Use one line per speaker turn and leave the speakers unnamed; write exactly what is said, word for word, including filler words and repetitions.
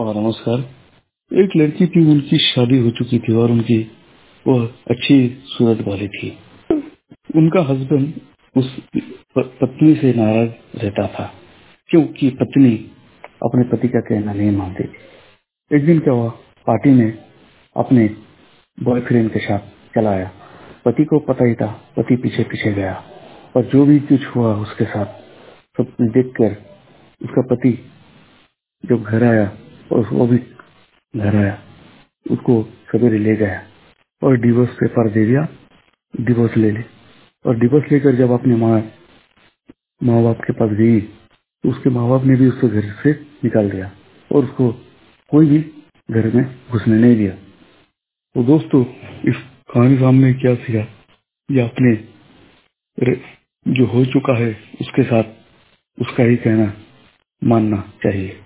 और नमस्कार। एक लड़की थी, उनकी शादी हो चुकी थी और उनकी वह अच्छी सूरत वाली थी। उनका हस्बैंड उस प- पत्नी से नाराज रहता था क्योंकि पत्नी अपने पति का कहना नहीं मानती थी। एक दिन क्या हुआ, पार्टी में अपने बॉयफ्रेंड के साथ चला आया। पति को पता ही था, पति पीछे पीछे गया और जो भी कुछ हुआ उसके साथ सब देखकर उसका पति जब घर आया और वो भी घर आया, उसको सवेरे ले गया और डिवोर्स पेपर दे दिया, डिवोर्स ले ली। और डिवोर्स लेकर जब अपने माँ माँ बाप के पास गई तो उसके माँ बाप ने भी उसको घर से निकाल दिया और उसको कोई भी घर में घुसने नहीं दिया। तो दोस्तों, इस कहानी से हमने क्या सीखा, ये अपने जो हो चुका है उसके साथ उसका ही कहना मानना चाहिए।